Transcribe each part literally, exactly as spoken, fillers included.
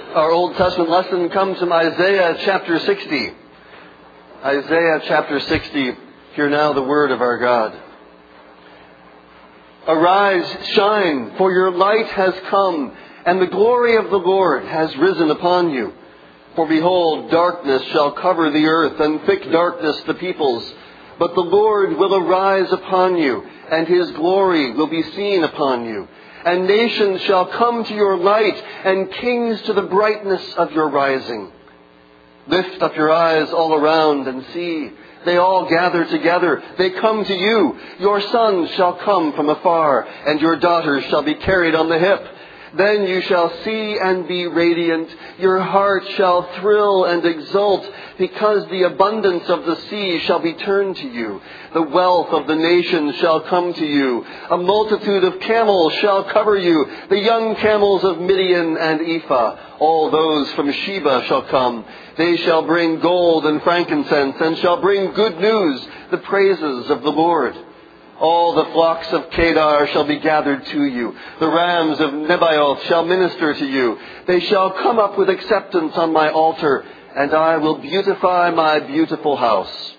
Our Old Testament lesson comes from Isaiah chapter sixty. Isaiah chapter sixty. Hear now the word of our God. Arise, shine, for your light has come, and the glory of the Lord has risen upon you. For behold, darkness shall cover the earth, and thick darkness the peoples. But the Lord will arise upon you, and His glory will be seen upon you. And nations shall come to your light, and kings to the brightness of your rising. Lift up your eyes all around and see. They all gather together. They come to you. Your sons shall come from afar, and your daughters shall be carried on the hip. Then you shall see and be radiant. Your heart shall thrill and exult, because the abundance of the sea shall be turned to you. The wealth of the nations shall come to you. A multitude of camels shall cover you, the young camels of Midian and Ephah. All those from Sheba shall come. They shall bring gold and frankincense, and shall bring good news, the praises of the Lord. All the flocks of Kedar shall be gathered to you. The rams of Nebaioth shall minister to you. They shall come up with acceptance on my altar, and I will beautify my beautiful house.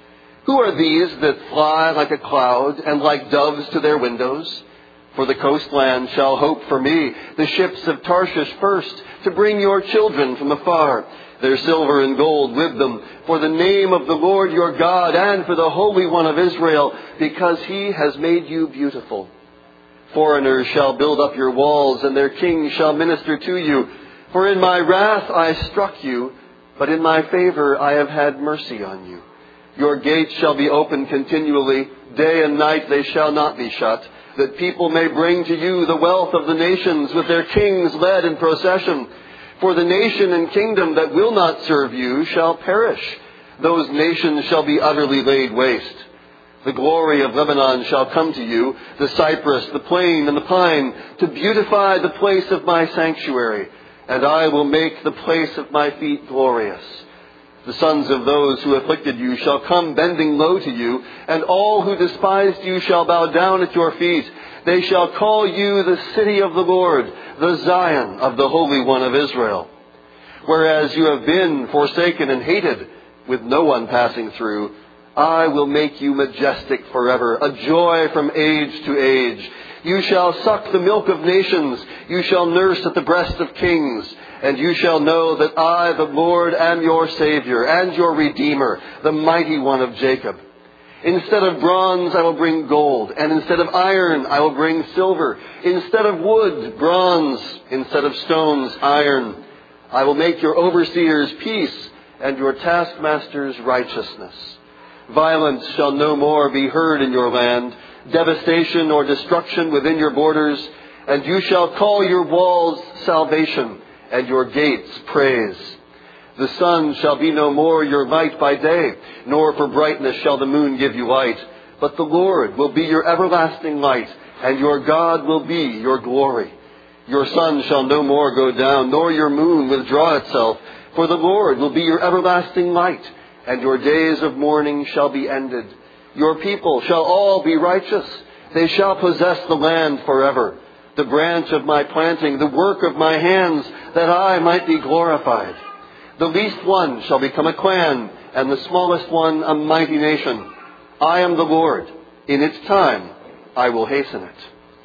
Who are these that fly like a cloud, and like doves to their windows? For the coastland shall hope for me, the ships of Tarshish first, to bring your children from afar. Their silver and gold with them, for the name of the Lord your God, and for the Holy One of Israel, because He has made you beautiful. Foreigners shall build up your walls, and their kings shall minister to you. For in my wrath I struck you, but in my favor I have had mercy on you. Your gates shall be open continually, day and night they shall not be shut, that people may bring to you the wealth of the nations, with their kings led in procession. For the nation and kingdom that will not serve you shall perish. Those nations shall be utterly laid waste. The glory of Lebanon shall come to you, the cypress, the plane, and the pine, to beautify the place of my sanctuary. And I will make the place of my feet glorious. The sons of those who afflicted you shall come bending low to you, and all who despised you shall bow down at your feet. They shall call you the city of the Lord, the Zion of the Holy One of Israel. Whereas you have been forsaken and hated, with no one passing through, I will make you majestic forever, a joy from age to age. You shall suck the milk of nations, you shall nurse at the breast of kings, and you shall know that I, the Lord, am your Savior and your Redeemer, the Mighty One of Jacob. Instead of bronze, I will bring gold, and instead of iron, I will bring silver. Instead of wood, bronze. Instead of stones, iron. I will make your overseers peace, and your taskmasters righteousness. Violence shall no more be heard in your land, devastation or destruction within your borders, and you shall call your walls salvation, and your gates praise. The sun shall be no more your light by day, nor for brightness shall the moon give you light. But the Lord will be your everlasting light, and your God will be your glory. Your sun shall no more go down, nor your moon withdraw itself, for the Lord will be your everlasting light, and your days of mourning shall be ended. Your people shall all be righteous. They shall possess the land forever. The branch of my planting, the work of my hands, that I might be glorified. The least one shall become a clan, and the smallest one a mighty nation. I am the Lord. In its time, I will hasten it.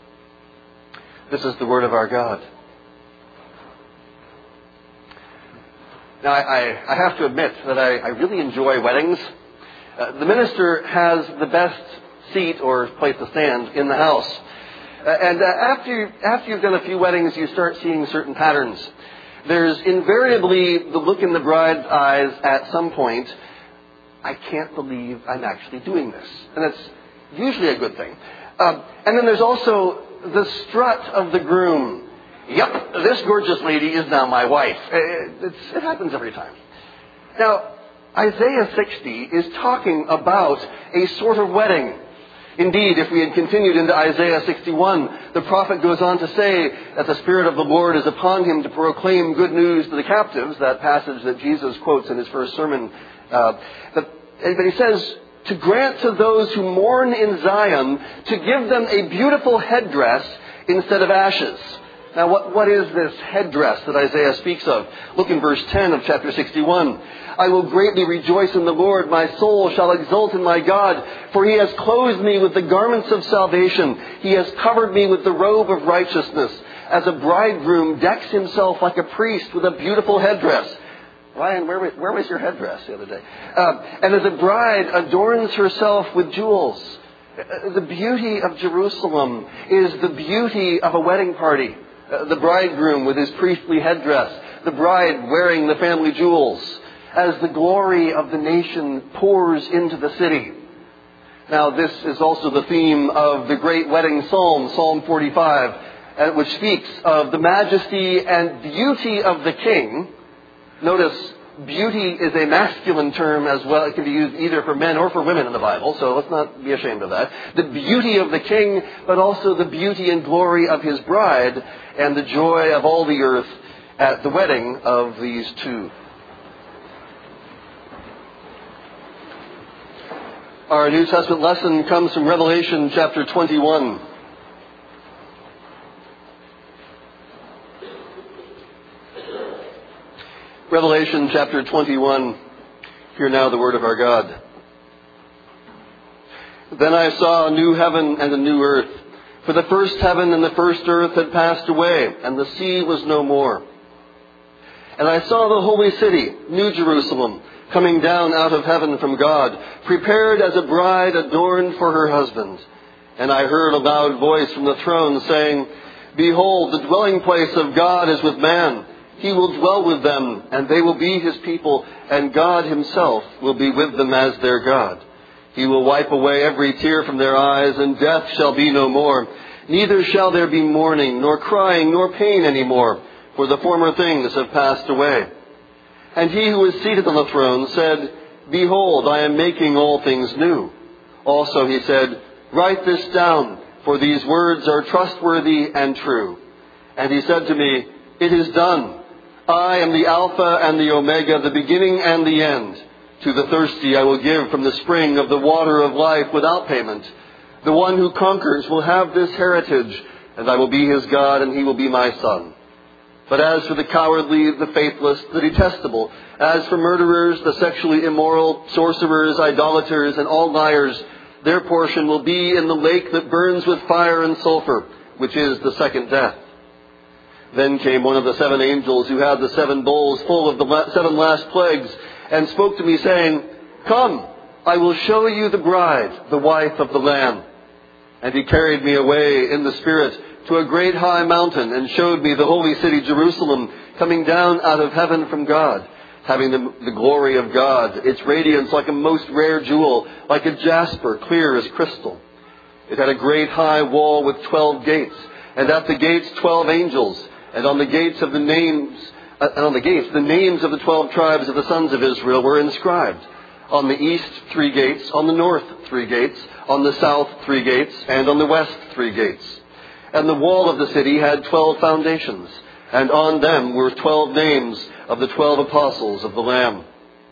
This is the word of our God. Now, I, I have to admit that I, I really enjoy weddings. Uh, the minister has the best seat or place to stand in the house. Uh, and uh, after, after you've done a few weddings, you start seeing certain patterns. There's invariably the look in the bride's eyes at some point, I can't believe I'm actually doing this. And that's usually a good thing. Um, and then there's also the strut of the groom. Yep, this gorgeous lady is now my wife. It's, it happens every time. Now, Isaiah sixty is talking about a sort of wedding. Indeed, if we had continued into Isaiah sixty-one, the prophet goes on to say that the Spirit of the Lord is upon him to proclaim good news to the captives, that passage that Jesus quotes in his first sermon. Uh, but, but he says, to grant to those who mourn in Zion, to give them a beautiful headdress instead of ashes, Now, what, what is this headdress that Isaiah speaks of? Look in verse ten of chapter sixty-one. I will greatly rejoice in the Lord. My soul shall exult in my God, for he has clothed me with the garments of salvation. He has covered me with the robe of righteousness. As a bridegroom decks himself like a priest with a beautiful headdress. Ryan, where, where was your headdress the other day? Uh, and as a bride adorns herself with jewels. The beauty of Jerusalem is the beauty of a wedding party. Uh, the bridegroom with his priestly headdress. The bride wearing the family jewels. As the glory of the nation pours into the city. Now, this is also the theme of the great wedding psalm, Psalm forty-five, uh, which speaks of the majesty and beauty of the king. Notice, beauty is a masculine term as well. It can be used either for men or for women in the Bible, so let's not be ashamed of that. The beauty of the king, but also the beauty and glory of his bride, and the joy of all the earth at the wedding of these two. Our New Testament lesson comes from Revelation chapter twenty-one. Revelation chapter twenty-one. Hear now the word of our God. Then I saw a new heaven and a new earth. For the first heaven and the first earth had passed away, and the sea was no more. And I saw the holy city, New Jerusalem, coming down out of heaven from God, prepared as a bride adorned for her husband. And I heard a loud voice from the throne saying, Behold, the dwelling place of God is with man. He will dwell with them, and they will be his people, and God himself will be with them as their God. He will wipe away every tear from their eyes, and death shall be no more. Neither shall there be mourning, nor crying, nor pain any more, for the former things have passed away. And he who is seated on the throne said, Behold, I am making all things new. Also he said, Write this down, for these words are trustworthy and true. And he said to me, It is done. I am the Alpha and the Omega, the beginning and the end. To the thirsty I will give from the spring of the water of life without payment. The one who conquers will have this heritage, and I will be his God, and he will be my son. But as for the cowardly, the faithless, the detestable, as for murderers, the sexually immoral, sorcerers, idolaters, and all liars, their portion will be in the lake that burns with fire and sulfur, which is the second death. Then came one of the seven angels who had the seven bowls full of the seven last plagues, and spoke to me, saying, Come, I will show you the bride, the wife of the Lamb. And he carried me away in the Spirit to a great high mountain, and showed me the holy city Jerusalem, coming down out of heaven from God, having the, the glory of God, its radiance like a most rare jewel, like a jasper, clear as crystal. It had a great high wall with twelve gates, and at the gates twelve angels, and on the gates of the names, uh, and on the gates the names of the twelve tribes of the sons of Israel were inscribed. On the east three gates, on the north three gates, on the south three gates, and on the west three gates. And the wall of the city had twelve foundations, and on them were twelve names of the twelve apostles of the Lamb.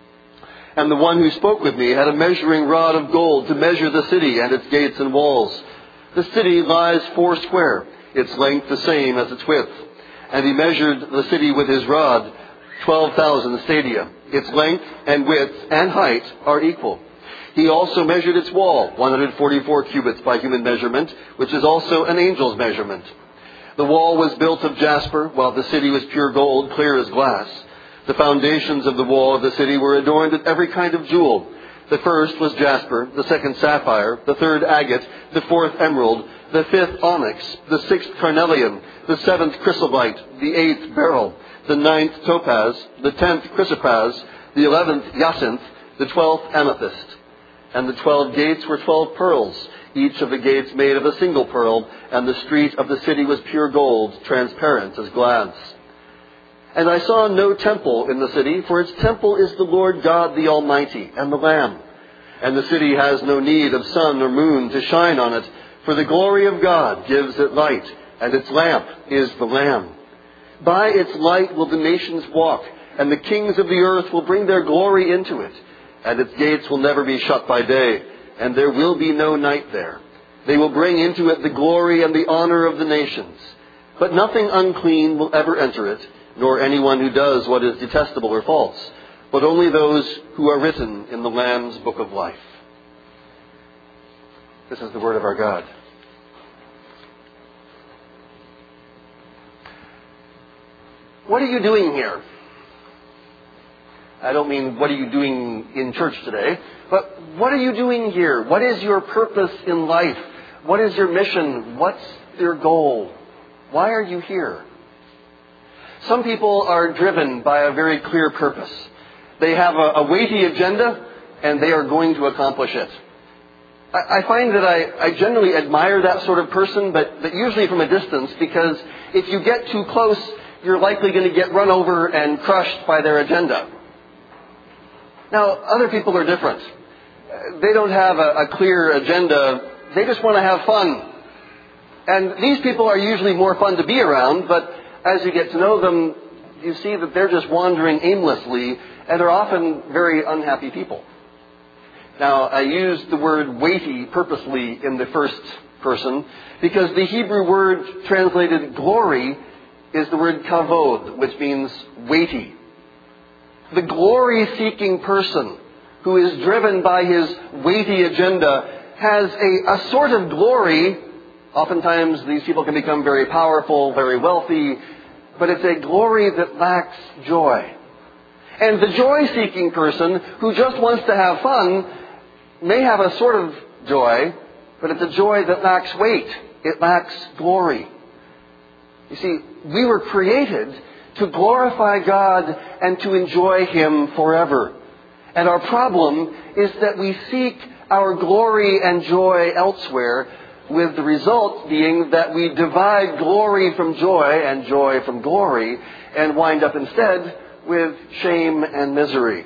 And the one who spoke with me had a measuring rod of gold to measure the city and its gates and walls. The city lies four square, its length the same as its width. And he measured the city with his rod, twelve thousand stadia. Its length and width and height are equal. He also measured its wall, one hundred forty-four cubits by human measurement, which is also an angel's measurement. The wall was built of jasper, while the city was pure gold, clear as glass. The foundations of the wall of the city were adorned with every kind of jewel. The first was jasper, the second sapphire, the third agate, the fourth emerald, the fifth onyx, the sixth carnelian, the seventh chrysolite, the eighth beryl, the ninth topaz, the tenth chrysoprase, the eleventh jacinth, the twelfth amethyst. And the twelve gates were twelve pearls, each of the gates made of a single pearl, and the street of the city was pure gold, transparent as glass. And I saw no temple in the city, for its temple is the Lord God the Almighty, and the Lamb. And the city has no need of sun or moon to shine on it, for the glory of God gives it light, and its lamp is the Lamb. By its light will the nations walk, and the kings of the earth will bring their glory into it. And its gates will never be shut by day, and there will be no night there. They will bring into it the glory and the honor of the nations. But nothing unclean will ever enter it, nor anyone who does what is detestable or false, but only those who are written in the Lamb's book of life. This is the word of our God. What are you doing here? I don't mean what are you doing in church today, but what are you doing here? What is your purpose in life? What is your mission? What's your goal? Why are you here? Some people are driven by a very clear purpose. They have a, a weighty agenda, and they are going to accomplish it. I, I find that I, I generally admire that sort of person, but, but usually from a distance, because if you get too close, you're likely going to get run over and crushed by their agenda. Now, other people are different. They don't have a, a clear agenda. They just want to have fun. And these people are usually more fun to be around, but as you get to know them, you see that they're just wandering aimlessly, and they're often very unhappy people. Now, I used the word weighty purposely in the first person, because the Hebrew word translated glory is the word kavod, which means weighty. The glory-seeking person who is driven by his weighty agenda has a, a sort of glory. Oftentimes these people can become very powerful, very wealthy, but it's a glory that lacks joy. And the joy-seeking person who just wants to have fun may have a sort of joy, but it's a joy that lacks weight. It lacks glory. You see, we were created to glorify God and to enjoy Him forever. And our problem is that we seek our glory and joy elsewhere, with the result being that we divide glory from joy and joy from glory and wind up instead with shame and misery.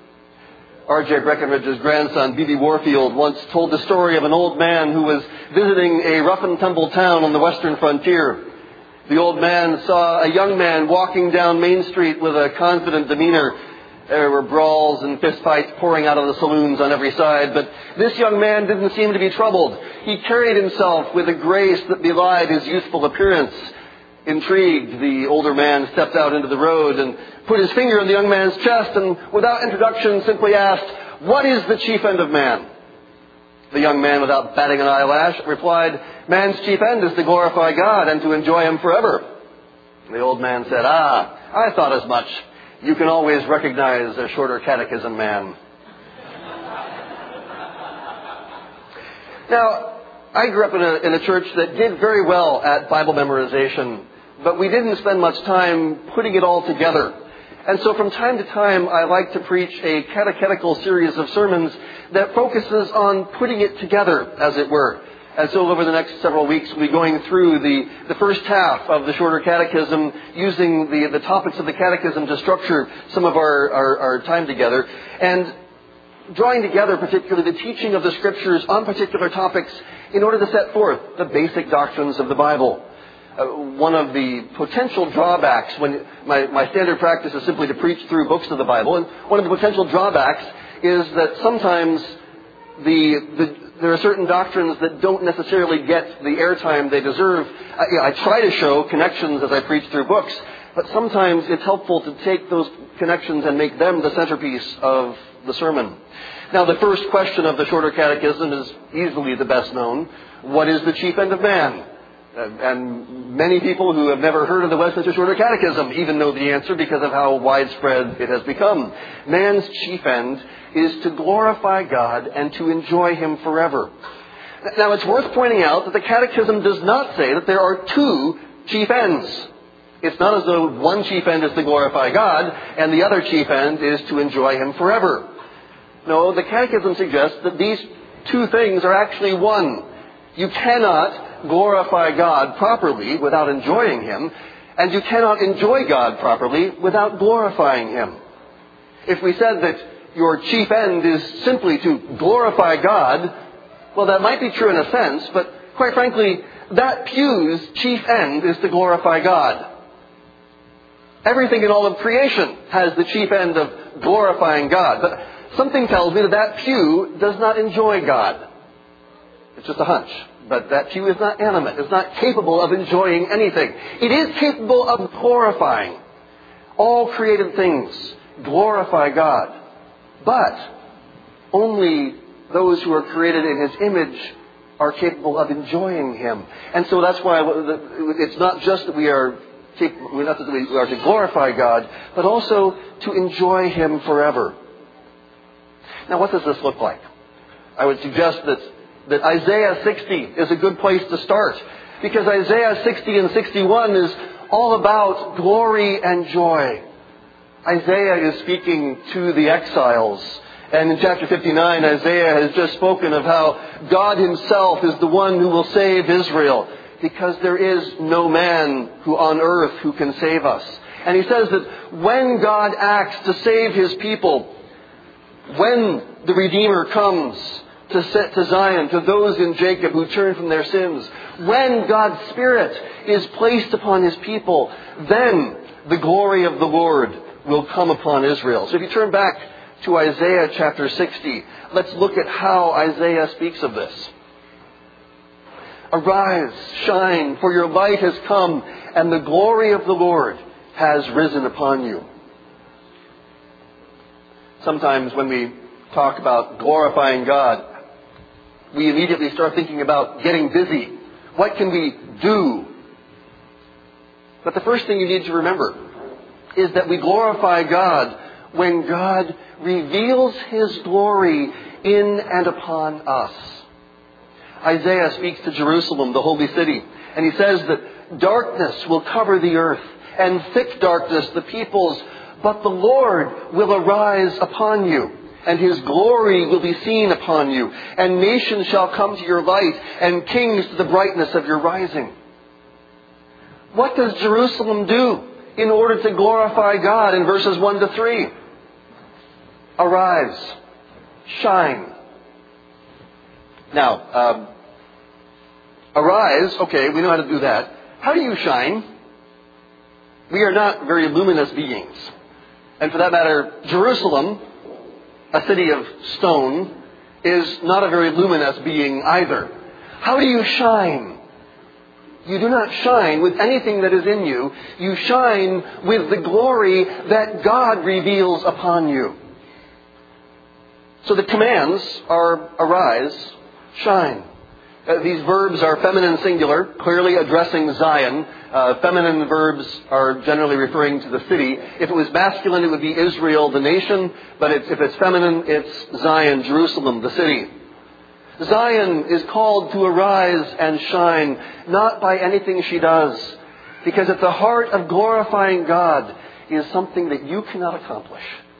R J Breckenridge's grandson, B B Warfield, once told the story of an old man who was visiting a rough-and-tumble town on the western frontier. The old man saw a young man walking down Main Street with a confident demeanor. There were brawls and fistfights pouring out of the saloons on every side, but this young man didn't seem to be troubled. He carried himself with a grace that belied his youthful appearance. Intrigued, the older man stepped out into the road and put his finger in the young man's chest and, without introduction, simply asked, "What is the chief end of man?" The young man, without batting an eyelash, replied, "Man's chief end is to glorify God and to enjoy Him forever." The old man said, "Ah, I thought as much. You can always recognize a shorter catechism man." Now, I grew up in a, in a church that did very well at Bible memorization, but we didn't spend much time putting it all together. And so from time to time, I like to preach a catechetical series of sermons that focuses on putting it together, as it were. And so over the next several weeks, we'll be going through the, the first half of the shorter catechism, using the, the topics of the catechism to structure some of our, our, our time together, and drawing together particularly the teaching of the Scriptures on particular topics in order to set forth the basic doctrines of the Bible. Uh, one of the potential drawbacks, when my, my standard practice is simply to preach through books of the Bible, and one of the potential drawbacks is that sometimes the, the there are certain doctrines that don't necessarily get the airtime they deserve. I, I try to show connections as I preach through books, but sometimes it's helpful to take those connections and make them the centerpiece of the sermon. Now, the first question of the shorter catechism is easily the best known. What is the chief end of man? And many people who have never heard of the Westminster Shorter Catechism even know the answer because of how widespread it has become. Man's chief end is to glorify God and to enjoy Him forever. Now, it's worth pointing out that the Catechism does not say that there are two chief ends. It's not as though one chief end is to glorify God and the other chief end is to enjoy Him forever. No, the Catechism suggests that these two things are actually one. You cannot glorify God properly without enjoying Him, and you cannot enjoy God properly without glorifying Him. If we said that your chief end is simply to glorify God, well, that might be true in a sense, but quite frankly, that pew's chief end is to glorify God. Everything in all of creation has the chief end of glorifying God, but something tells me that that pew does not enjoy God. It's just a hunch. But that pew is not animate. It's not capable of enjoying anything. It is capable of glorifying. All created things glorify God. But only those who are created in His image are capable of enjoying Him. And so that's why it's not just that we are capable, not that we are to glorify God, but also to enjoy Him forever. Now, what does this look like? I would suggest that, that Isaiah sixty is a good place to start, because Isaiah sixty and sixty-one is all about glory and joy. Isaiah is speaking to the exiles. And in chapter fifty-nine, Isaiah has just spoken of how God Himself is the one who will save Israel, because there is no man who on earth who can save us. And he says that when God acts to save His people, when the Redeemer comes to set to Zion, to those in Jacob who turn from their sins, when God's Spirit is placed upon His people, then the glory of the Lord will come upon Israel. So if you turn back to Isaiah chapter sixty, let's look at how Isaiah speaks of this. Arise, shine, for your light has come, and the glory of the Lord has risen upon you. Sometimes when we talk about glorifying God, we immediately start thinking about getting busy. What can we do? But the first thing you need to remember is that we glorify God when God reveals His glory in and upon us. Isaiah speaks to Jerusalem, the holy city, and he says that darkness will cover the earth, and thick darkness the peoples, but the Lord will arise upon you, and His glory will be seen upon you, and nations shall come to your light, and kings to the brightness of your rising. What does Jerusalem do in order to glorify God in verses one to three? Arise, shine. Now, um, arise, okay, we know how to do that. How do you shine? We are not very luminous beings. And for that matter, Jerusalem, a city of stone, is not a very luminous being either. How do you shine? You do not shine with anything that is in you. You shine with the glory that God reveals upon you. So the commands are arise, shine. Uh, these verbs are feminine singular, clearly addressing Zion. Uh, feminine verbs are generally referring to the city. If it was masculine, it would be Israel, the nation. But it's, if it's feminine, it's Zion, Jerusalem, the city. Zion is called to arise and shine, not by anything she does, because at the heart of glorifying God is something that you cannot accomplish.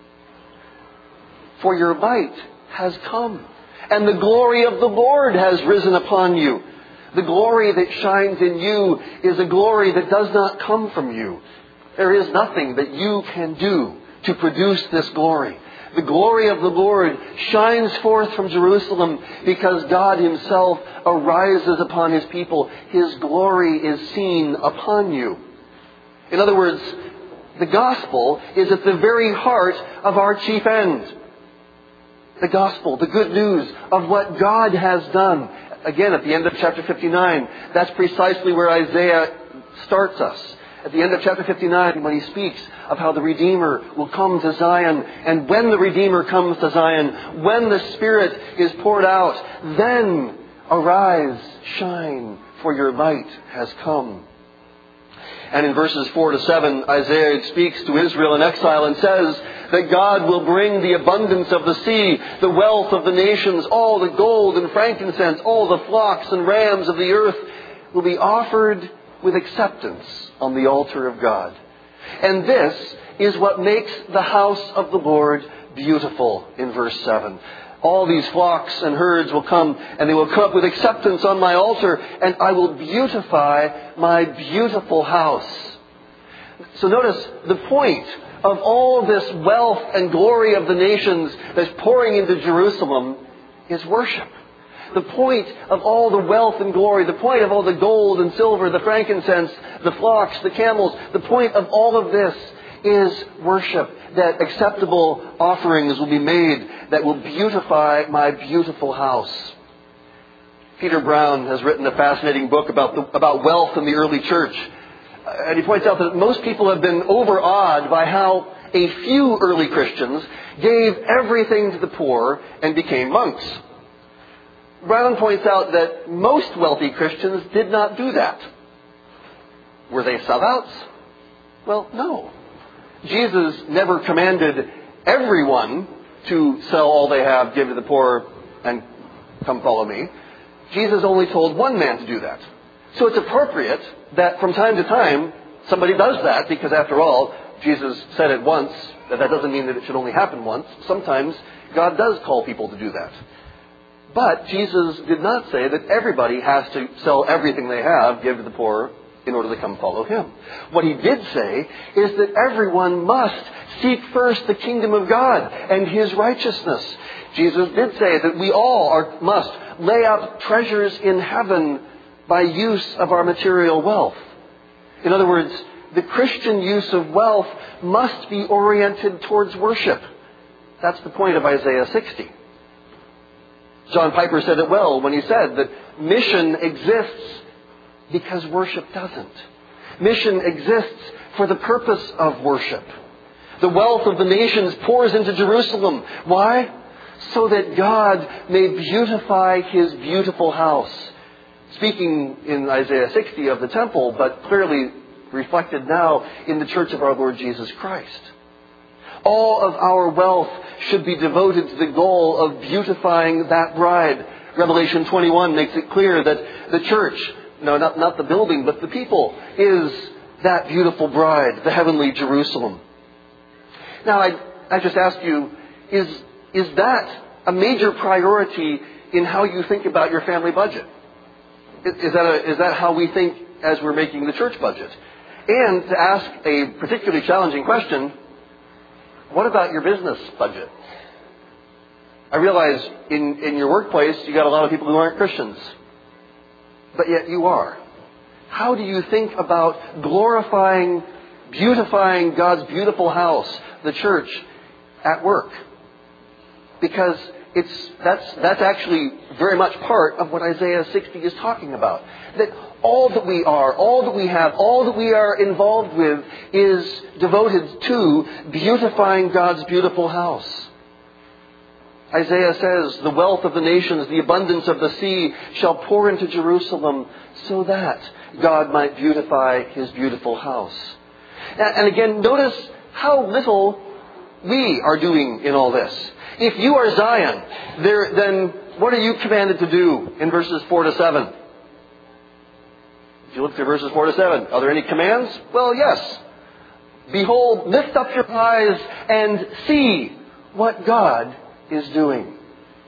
For your light has come, and the glory of the Lord has risen upon you. The glory that shines in you is a glory that does not come from you. There is nothing that you can do to produce this glory. The glory of the Lord shines forth from Jerusalem because God Himself arises upon His people. His glory is seen upon you. In other words, the gospel is at the very heart of our chief end. The gospel, the good news of what God has done. Again, at the end of chapter fifty-nine, that's precisely where Isaiah starts us. At the end of chapter fifty-nine, when he speaks of how the Redeemer will come to Zion, and when the Redeemer comes to Zion, when the Spirit is poured out, then arise, shine, for your light has come. And in verses four to seven, Isaiah speaks to Israel in exile and says that God will bring the abundance of the sea, the wealth of the nations, all the gold and frankincense, all the flocks and rams of the earth will be offered with acceptance on the altar of God. And this is what makes the house of the Lord beautiful in verse seven. All these flocks and herds will come, and they will come up with acceptance on my altar, and I will beautify my beautiful house. So notice the point of all this wealth and glory of the nations that's pouring into Jerusalem is worship. The point of all the wealth and glory, the point of all the gold and silver, the frankincense, the flocks, the camels, the point of all of this is worship. That acceptable offerings will be made that will beautify my beautiful house. Peter Brown has written a fascinating book about the, about wealth in the early church. Uh, and he points out that most people have been overawed by how a few early Christians gave everything to the poor and became monks. Brown points out that most wealthy Christians did not do that. Were they sellouts? Well, no. Jesus never commanded everyone to sell all they have, give to the poor, and come follow me. Jesus only told one man to do that. So it's appropriate that from time to time somebody does that, because after all, Jesus said it once, but that doesn't mean that it should only happen once. Sometimes God does call people to do that. But Jesus did not say that everybody has to sell everything they have, give to the poor, in order to come follow him. What he did say is that everyone must seek first the kingdom of God and his righteousness. Jesus did say that we all are, must lay up treasures in heaven by use of our material wealth. In other words, the Christian use of wealth must be oriented towards worship. That's the point of Isaiah sixty. John Piper said it well when he said that mission exists because worship doesn't. Mission exists for the purpose of worship. The wealth of the nations pours into Jerusalem. Why? So that God may beautify his beautiful house. Speaking in Isaiah sixty of the temple, but clearly reflected now in the church of our Lord Jesus Christ. All of our wealth should be devoted to the goal of beautifying that bride. Revelation twenty-one makes it clear that the church, no, not, not the building, but the people, is that beautiful bride, the heavenly Jerusalem. Now, I, I just ask you, is, is that a major priority in how you think about your family budget? Is, is, that a, is that how we think as we're making the church budget? And to ask a particularly challenging question, what about your business budget? I realize in, in your workplace you got a lot of people who aren't Christians. But yet you are. How do you think about glorifying, beautifying God's beautiful house, the church, at work? Because it's that's that's actually very much part of what Isaiah sixty is talking about. That all that we are, all that we have, all that we are involved with is devoted to beautifying God's beautiful house. Isaiah says, the wealth of the nations, the abundance of the sea shall pour into Jerusalem so that God might beautify his beautiful house. And again, notice how little we are doing in all this. If you are Zion, there, then what are you commanded to do in verses four to seven? If you look through verses four to seven, are there any commands? Well, yes. Behold, lift up your eyes and see what God is doing.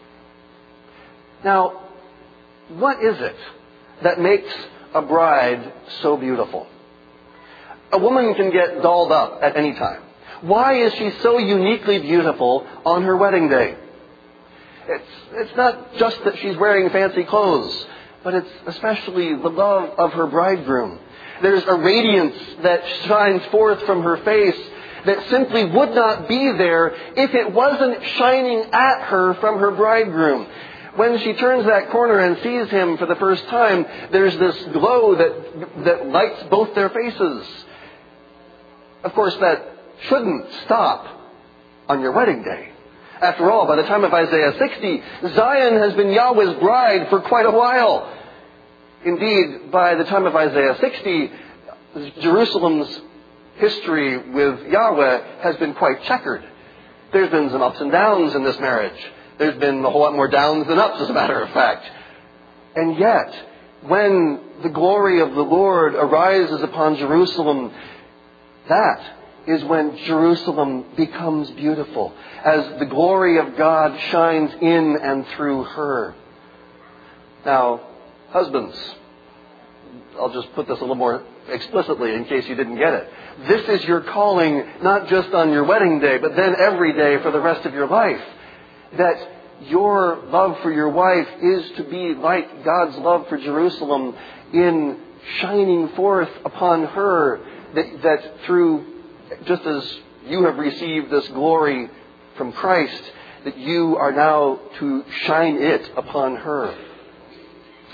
Now, what is it that makes a bride so beautiful? A woman can get dolled up at any time. Why is she so uniquely beautiful on her wedding day? It's, it's not just that she's wearing fancy clothes, but it's especially the love of her bridegroom. There's a radiance that shines forth from her face that simply would not be there if it wasn't shining at her from her bridegroom. When she turns that corner and sees him for the first time, there's this glow that, that lights both their faces. Of course, that shouldn't stop on your wedding day. After all, by the time of Isaiah sixty, Zion has been Yahweh's bride for quite a while. Indeed, by the time of Isaiah sixty, Jerusalem's history with Yahweh has been quite checkered. There's been some ups and downs in this marriage. There's been a whole lot more downs than ups, as a matter of fact. And yet, when the glory of the Lord arises upon Jerusalem, that is when Jerusalem becomes beautiful, as the glory of God shines in and through her. Now, husbands, I'll just put this a little more explicitly in case you didn't get it. This is your calling, not just on your wedding day, but then every day for the rest of your life. That your love for your wife is to be like God's love for Jerusalem in shining forth upon her, that, that through, just as you have received this glory from Christ, that you are now to shine it upon her.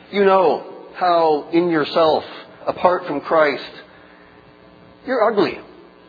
You know how in yourself, apart from Christ, you're ugly.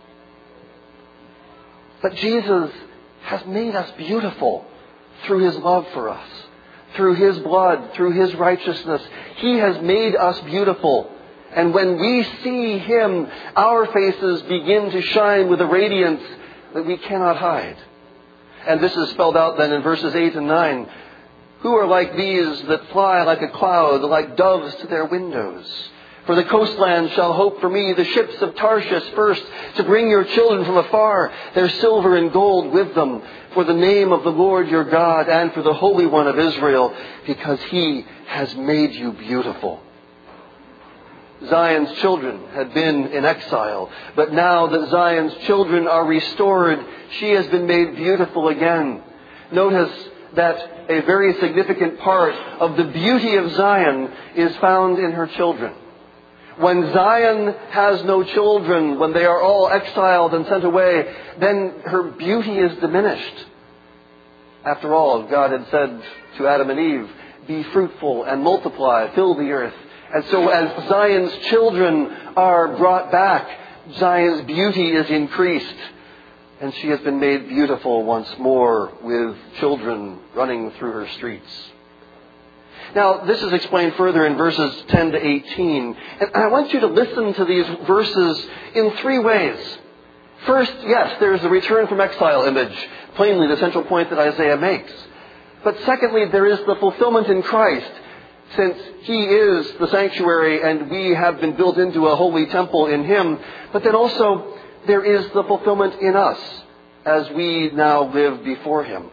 But Jesus has made us beautiful through His love for us, through His blood, through His righteousness. He has made us beautiful. And when we see Him, our faces begin to shine with a radiance that we cannot hide. And this is spelled out then in verses eight and nine. Who are like these that fly like a cloud, like doves to their windows? For the coastland shall hope for me, the ships of Tarshish first, to bring your children from afar, their silver and gold with them, for the name of the Lord your God and for the Holy One of Israel, because He has made you beautiful. Zion's children had been in exile, but now that Zion's children are restored, she has been made beautiful again. Notice that a very significant part of the beauty of Zion is found in her children. When Zion has no children, when they are all exiled and sent away, then her beauty is diminished. After all, God had said to Adam and Eve, be fruitful and multiply, fill the earth. And so as Zion's children are brought back, Zion's beauty is increased. And she has been made beautiful once more with children running through her streets. Now, this is explained further in verses ten to eighteen. And I want you to listen to these verses in three ways. First, yes, there is the return from exile image, plainly the central point that Isaiah makes. But secondly, there is the fulfillment in Christ, since He is the sanctuary and we have been built into a holy temple in Him. But then also, there is the fulfillment in us as we now live before Him.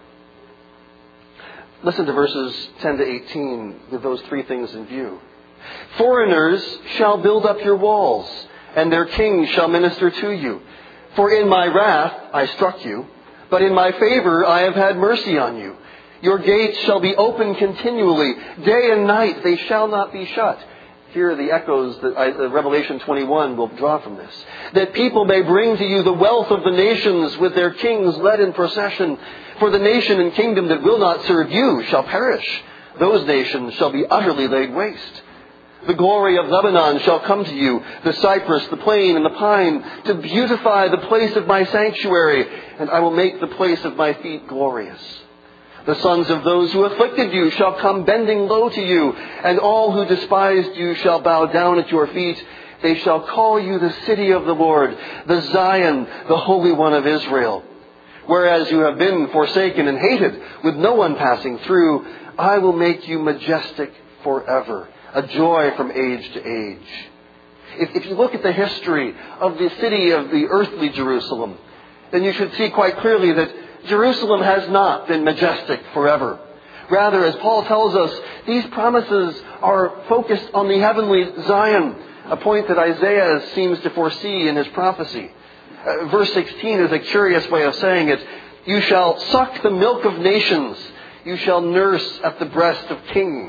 Listen to verses ten to eighteen with those three things in view. Foreigners shall build up your walls, and their kings shall minister to you. For in my wrath I struck you, but in my favor I have had mercy on you. Your gates shall be open continually. Day and night they shall not be shut. Here are the echoes that I, uh, Revelation twenty-one will draw from this. That people may bring to you the wealth of the nations with their kings led in procession. For the nation and kingdom that will not serve you shall perish. Those nations shall be utterly laid waste. The glory of Lebanon shall come to you, the cypress, the plane, and the pine, to beautify the place of my sanctuary, and I will make the place of my feet glorious. The sons of those who afflicted you shall come bending low to you, and all who despised you shall bow down at your feet. They shall call you the city of the Lord, the Zion, the Holy One of Israel. Whereas you have been forsaken and hated, with no one passing through, I will make you majestic forever, a joy from age to age. If, if you look at the history of the city of the earthly Jerusalem, then you should see quite clearly that Jerusalem has not been majestic forever. Rather, as Paul tells us, these promises are focused on the heavenly Zion, a point that Isaiah seems to foresee in his prophecy. Uh, verse sixteen is a curious way of saying it. You shall suck the milk of nations. You shall nurse at the breast of kings.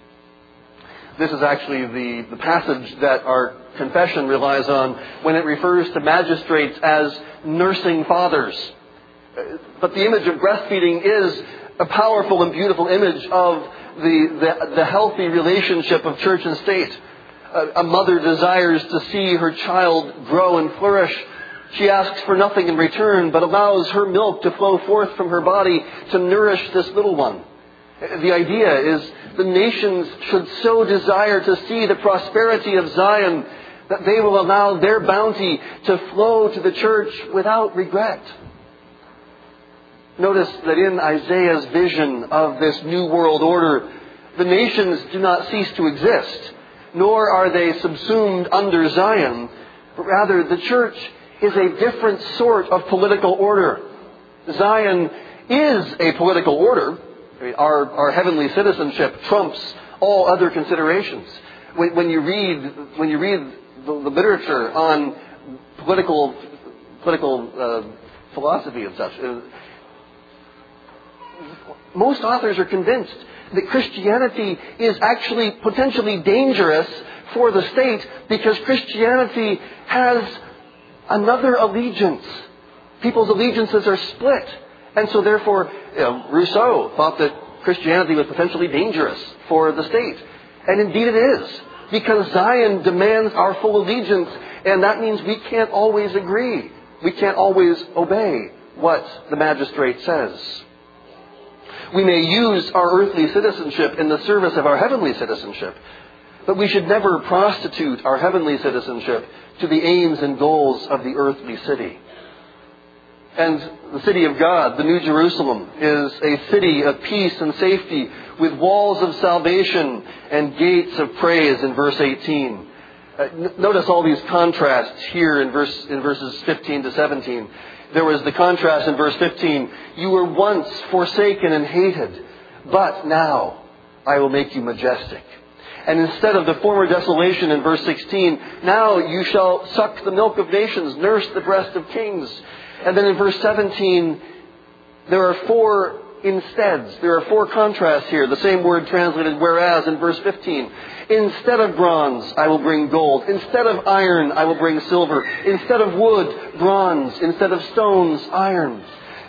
This is actually the, the passage that our confession relies on when it refers to magistrates as nursing fathers. But the image of breastfeeding is a powerful and beautiful image of the, the, the healthy relationship of church and state. A, a mother desires to see her child grow and flourish. She asks for nothing in return, but allows her milk to flow forth from her body to nourish this little one. The idea is the nations should so desire to see the prosperity of Zion that they will allow their bounty to flow to the church without regret. Notice that in Isaiah's vision of this new world order, the nations do not cease to exist, nor are they subsumed under Zion, but rather the church is a different sort of political order. Zion is a political order. I mean, our, our heavenly citizenship trumps all other considerations. When, when you read when you read the, the literature on political political uh, philosophy and such, uh, most authors are convinced that Christianity is actually potentially dangerous for the state because Christianity has another allegiance. People's allegiances are split. And so therefore, you know, Rousseau thought that Christianity was potentially dangerous for the state. And indeed it is, because Zion demands our full allegiance, and that means we can't always agree. We can't always obey what the magistrate says. We may use our earthly citizenship in the service of our heavenly citizenship, but we should never prostitute our heavenly citizenship to the aims and goals of the earthly city. And the city of God, the New Jerusalem, is a city of peace and safety with walls of salvation and gates of praise in verse eighteen. Uh, n- notice all these contrasts here in verse in verses fifteen to seventeen. There was the contrast in verse fifteen. You were once forsaken and hated, but now I will make you majestic. And instead of the former desolation in verse sixteen, now you shall suck the milk of nations, nurse the breast of kings. And then in verse seventeen, there are four insteads. There are four contrasts here. The same word translated whereas in verse fifteen. Instead of bronze, I will bring gold. Instead of iron, I will bring silver. Instead of wood, bronze. Instead of stones, iron.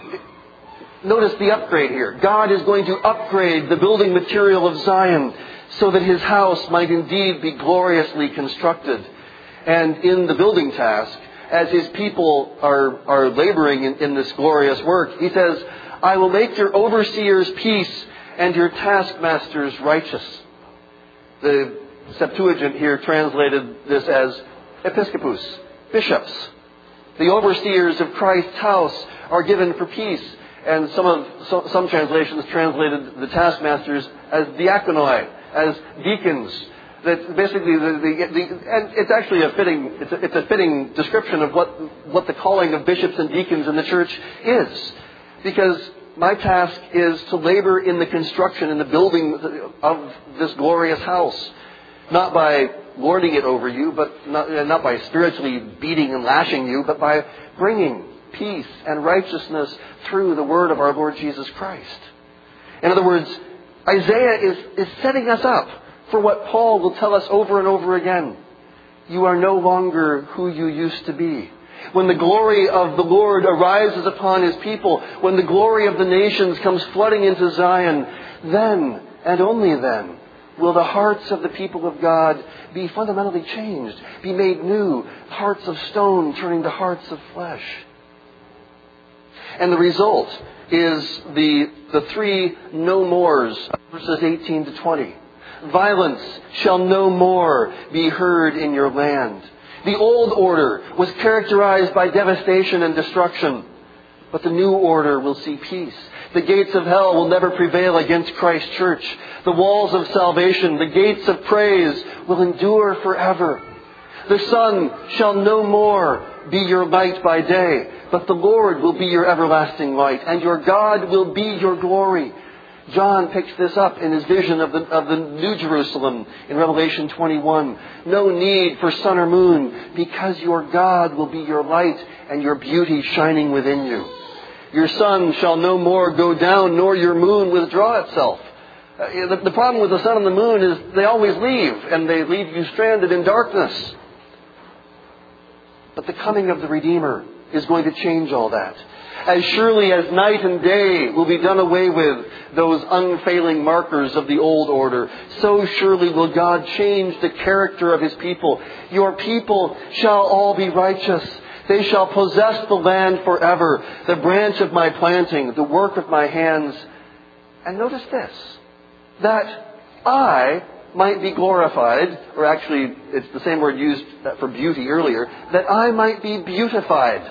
Notice the upgrade here. God is going to upgrade the building material of Zion so that His house might indeed be gloriously constructed. And in the building task, as His people are, are laboring in, in this glorious work, He says, I will make your overseers peace and your taskmasters righteous. The Septuagint here translated this as episcopus, bishops. The overseers of Christ's house are given for peace. And some of some, some translations translated the taskmasters as diakonoi, as deacons. That basically, the, the, the, and it's actually a fitting, it's a, it's a fitting description of what what the calling of bishops and deacons in the church is, because my task is to labor in the construction and the building of this glorious house, not by lording it over you, but not, not by spiritually beating and lashing you, but by bringing peace and righteousness through the word of our Lord Jesus Christ. In other words, Isaiah is, is setting us up for what Paul will tell us over and over again. You are no longer who you used to be. When the glory of the Lord arises upon His people, when the glory of the nations comes flooding into Zion, then and only then will the hearts of the people of God be fundamentally changed, be made new, hearts of stone turning to hearts of flesh. And the result is the, the three no mores, verses eighteen to twenty. Violence shall no more be heard in your land. The old order was characterized by devastation and destruction, but the new order will see peace. The gates of hell will never prevail against Christ's church. The walls of salvation, the gates of praise will endure forever. The sun shall no more be your light by day, but the Lord will be your everlasting light, and your God will be your glory. John picks this up in his vision of the, of the New Jerusalem in Revelation twenty-one. No need for sun or moon, because your God will be your light and your beauty shining within you. Your sun shall no more go down, nor your moon withdraw itself. Uh, the, the problem with the sun and the moon is they always leave, and they leave you stranded in darkness. But the coming of the Redeemer is going to change all that. As surely as night and day will be done away with, those unfailing markers of the old order, so surely will God change the character of His people. Your people shall all be righteous. They shall possess the land forever, the branch of my planting, the work of my hands. And notice this, that I might be glorified, or actually it's the same word used for beauty earlier, that I might be beautified.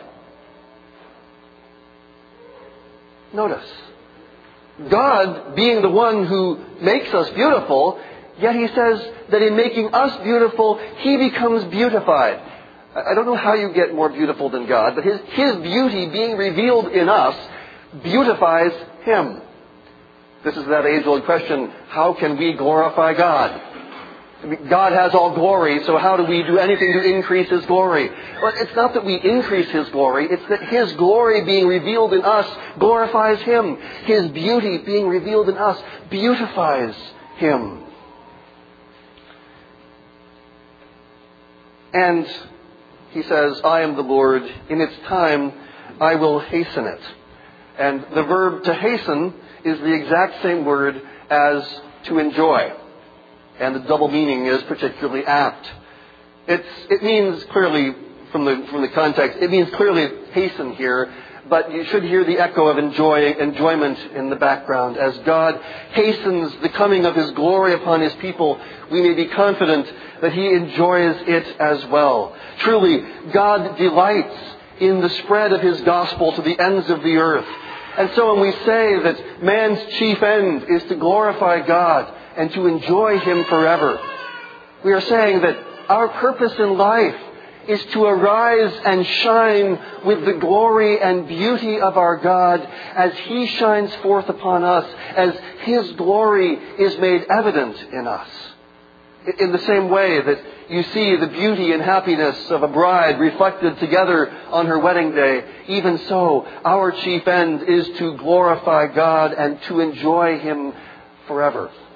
Notice, God being the one who makes us beautiful, yet He says that in making us beautiful, He becomes beautified. I don't know how you get more beautiful than God, but His, His beauty being revealed in us beautifies Him. This is that age-old question, how can we glorify God? I mean, God has all glory, so how do we do anything to increase His glory? Well, it's not that we increase His glory, it's that His glory being revealed in us glorifies Him. His beauty being revealed in us beautifies Him. And He says, I am the Lord, in its time I will hasten it. And the verb to hasten is the exact same word as to enjoy. and the double meaning is particularly apt. It's, it means clearly, from the, from the context, it means clearly hasten here, but you should hear the echo of enjoy, enjoyment in the background. As God hastens the coming of His glory upon His people, we may be confident that He enjoys it as well. Truly, God delights in the spread of His gospel to the ends of the earth. And so when we say that man's chief end is to glorify God and to enjoy Him forever, we are saying that our purpose in life is to arise and shine with the glory and beauty of our God as He shines forth upon us, as His glory is made evident in us. In the same way that you see the beauty and happiness of a bride reflected together on her wedding day, even so, our chief end is to glorify God and to enjoy Him forever.